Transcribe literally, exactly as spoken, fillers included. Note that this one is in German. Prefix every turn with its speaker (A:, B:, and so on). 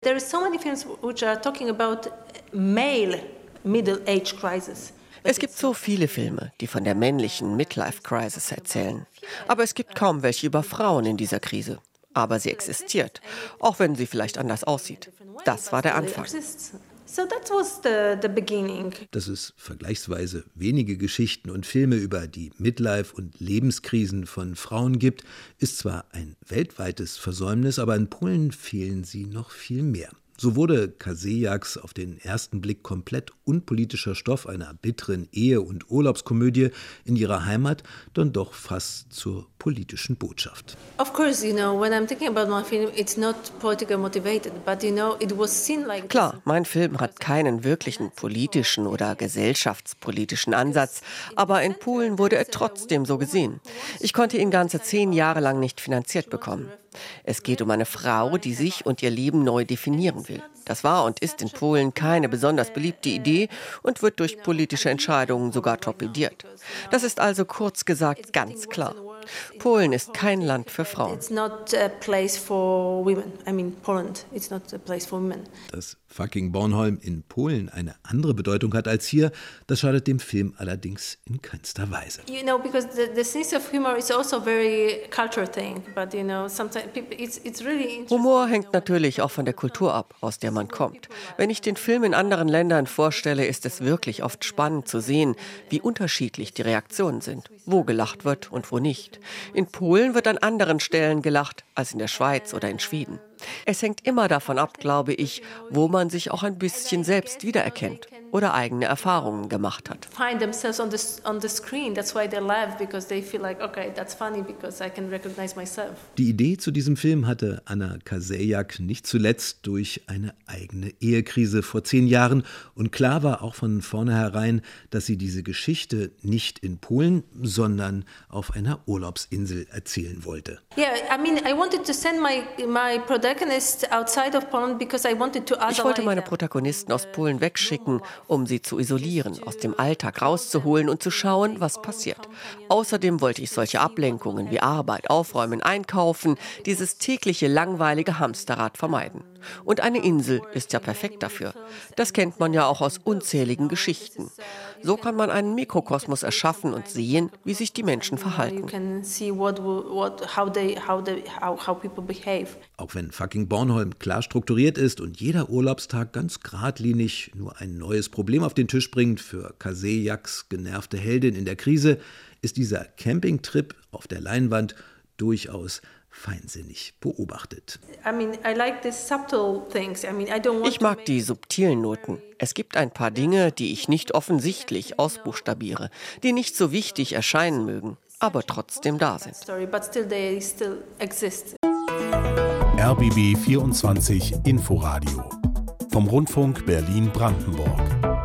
A: There are so many films which are talking about male middle-age crisis.
B: Es gibt so viele Filme, die von der männlichen Midlife-Crisis erzählen. Aber es gibt kaum welche über Frauen in dieser Krise. Aber sie existiert, auch wenn sie vielleicht anders aussieht. Das war der Anfang.
C: Dass es vergleichsweise wenige Geschichten und Filme über die Midlife- und Lebenskrisen von Frauen gibt, ist zwar ein weltweites Versäumnis, aber in Polen fehlen sie noch viel mehr. So wurde Kasejaks auf den ersten Blick komplett unpolitischer Stoff einer bitteren Ehe- und Urlaubskomödie in ihrer Heimat dann doch fast zur politischen Botschaft.
B: Klar, mein Film hat keinen wirklichen politischen oder gesellschaftspolitischen Ansatz, aber in Polen wurde er trotzdem so gesehen. Ich konnte ihn ganze zehn Jahre lang nicht finanziert bekommen. Es geht um eine Frau, die sich und ihr Leben neu definieren will. Das war und ist in Polen keine besonders beliebte Idee und wird durch politische Entscheidungen sogar torpediert. Das ist also kurz gesagt ganz klar. Polen ist kein Land für Frauen.
C: Dass fucking Bornholm in Polen eine andere Bedeutung hat als hier, das schadet dem Film allerdings in keinster Weise.
A: You know, because the, the sense of humor is also a very cultural thing, but you know, sometimes people, it's, it's really interesting.
B: Humor hängt natürlich auch von der Kultur ab, aus der man kommt. Wenn ich den Film in anderen Ländern vorstelle, ist es wirklich oft spannend zu sehen, wie unterschiedlich die Reaktionen sind, wo gelacht wird und wo nicht. In Polen wird an anderen Stellen gelacht als in der Schweiz oder in Schweden. Es hängt immer davon ab, glaube ich, wo man sich auch ein bisschen selbst wiedererkennt oder eigene Erfahrungen gemacht hat.
C: Die Idee zu diesem Film hatte Anna Kasejak nicht zuletzt durch eine eigene Ehekrise vor zehn Jahren. Und klar war auch von vornherein, dass sie diese Geschichte nicht in Polen, sondern auf einer Urlaubsinsel erzählen wollte.
A: Yeah, I mean, I wanted to send my my
B: Ich wollte meine Protagonisten aus Polen wegschicken, um sie zu isolieren, aus dem Alltag rauszuholen und zu schauen, was passiert. Außerdem wollte ich solche Ablenkungen wie Arbeit, Aufräumen, Einkaufen, dieses tägliche langweilige Hamsterrad vermeiden. Und eine Insel ist ja perfekt dafür. Das kennt man ja auch aus unzähligen Geschichten. So kann man einen Mikrokosmos erschaffen und sehen, wie sich die Menschen verhalten.
C: Auch wenn fucking Bornholm klar strukturiert ist und jeder Urlaubstag ganz geradlinig nur ein neues Problem auf den Tisch bringt für Kasejaks genervte Heldin in der Krise, ist dieser Campingtrip auf der Leinwand durchaus feinsinnig beobachtet.
B: Ich mag die subtilen Noten. Es gibt ein paar Dinge, die ich nicht offensichtlich ausbuchstabiere, die nicht so wichtig erscheinen mögen, aber trotzdem da sind.
D: R B B vierundzwanzig Inforadio vom Rundfunk Berlin-Brandenburg.